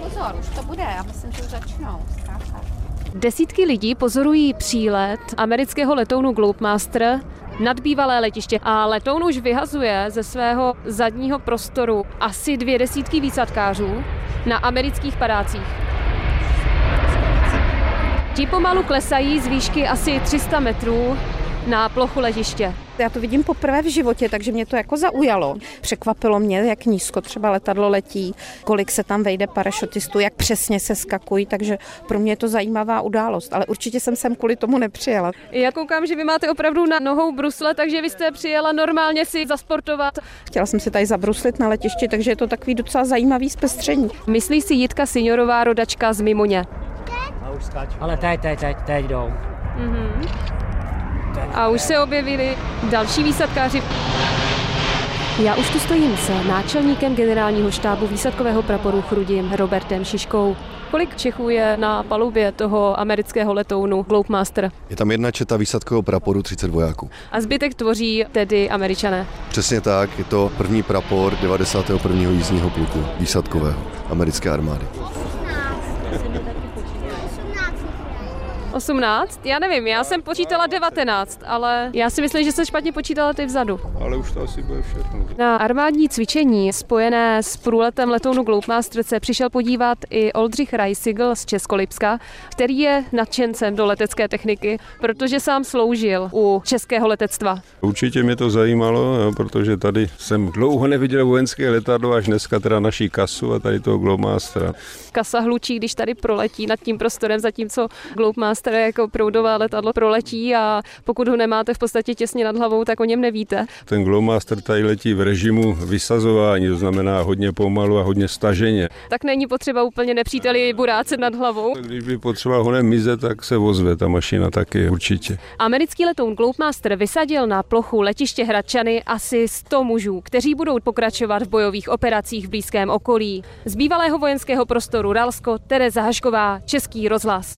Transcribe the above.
Pozor, už to bude, já myslím, že už začnou. Desítky lidí pozorují přílet amerického letounu Globemaster nad bývalé letiště a letoun už vyhazuje ze svého zadního prostoru asi 200 výsadkářů na amerických padácích. Ti pomalu klesají z výšky asi 300 metrů na plochu letiště. Já to vidím poprvé v životě, takže mě to jako zaujalo. Překvapilo mě, jak nízko třeba letadlo letí, kolik se tam vejde parašutistů, jak přesně se skakují, takže pro mě je to zajímavá událost, ale určitě jsem sem kvůli tomu nepřijela. Já koukám, že vy máte opravdu na nohou brusle, takže vy jste přijela normálně si zasportovat. Chtěla jsem si tady zabruslit na letišti, takže je to takový docela zajímavý zpestření. Myslí si Jitka Signorová, rodačka z Mimoně. Ale teď jdou. A už se objevili další výsadkáři. Já už tu stojím s náčelníkem generálního štábu výsadkového praporu Chrudim Robertem Šiškou. Kolik Čechů je na palubě toho amerického letounu Globemaster? Je tam jedna četa výsadkového praporu, 30 vojáků. A zbytek tvoří tedy Američané? Přesně tak, je to první prapor 91. jízdního pluku výsadkového americké armády. 18? Já nevím, já jsem počítala 19, ale já si myslím, že jsem špatně počítala ty vzadu. Ale už to asi bude všechno. Na armádní cvičení spojené s průletem letounu Globemaster se přišel podívat i Oldřich Reisigl z Českolipska, který je nadšencem do letecké techniky, protože sám sloužil u českého letectva. Určitě mě to zajímalo, jo, protože tady jsem dlouho neviděl vojenské letadlo, až dneska teda naší Kasu a tady toho Globemastera. Kasa hlučí, když tady proletí nad tím prostorem, zatímco Globemaster jako proudové letadlo proletí a pokud ho nemáte v podstatě těsně nad hlavou, tak o něm nevíte. Ten Globemaster tady letí v režimu vysazování, to znamená hodně pomalu a hodně staženě. Tak není potřeba úplně nepříteli burácet nad hlavou. Když by potřeboval honem mizet, tak se ozve ta mašina taky určitě. Americký letoun Globemaster vysadil na plochu letiště Hradčany asi 100 mužů, kteří budou pokračovat v bojových operacích v blízkém okolí. Z bývalého vojenského prostoru Ralsko, Tereza Hašková, Český rozhlas.